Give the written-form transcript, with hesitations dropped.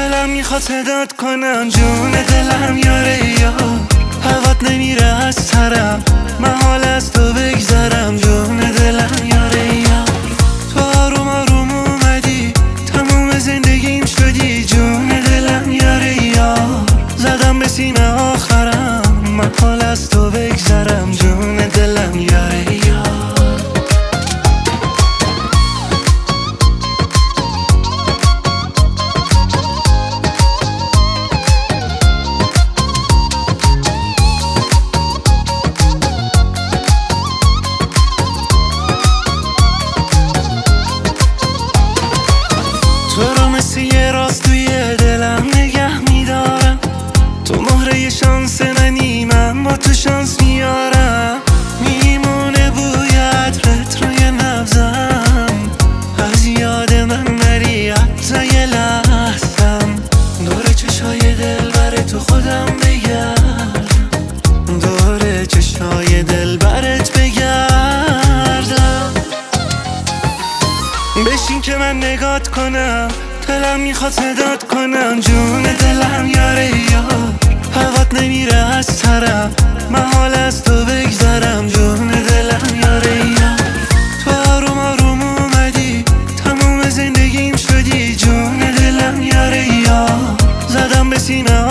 دلم میخواد صدات کنم جون دلم یاره یا هوات نمیره از سرم محال از تو بگذرم جون دلم یاره یا تو آروم آروم اومدی تموم زندگیم شدی جون دلم یاره یا زدم به سینه آخرم محال از تو بگذرم جون دلم یاره یا تو رو مثل یه راست توی دلم نگه میدارم تو مهره شانس منی من با تو شانس میارم میمونه بوی عطرت روی نبضم از یاد من نری حتی یه لحظم دور چشای دلبر تو خودم بگردم دور چشای دلبرت بگردم بشین که من نگات کنم دلم میخواد صدات کنم جون دلم یاره یا هوات نمیره از سرم محال از تو بگذرم جون دلم یاره یا تو آروم آروم اومدی تموم زندگیم شدی جون دلم یاره یا زدم به سینه